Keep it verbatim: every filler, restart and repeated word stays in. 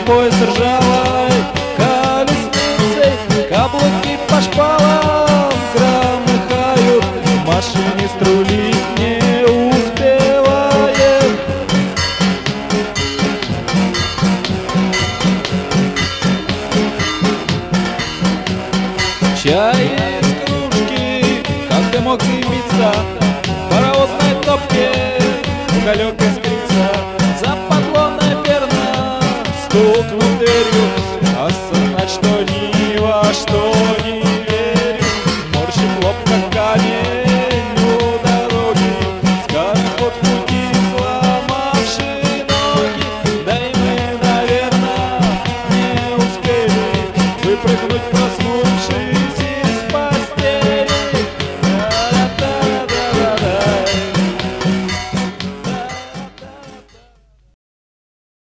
поезд ржавой колесницей, каблуки по шпалам громыхают, машинист рулить не успевает. Чай из кружки, как ты мог дымиться в паровозной топке, уголек искрится, западло, наверно, стукнул дверью.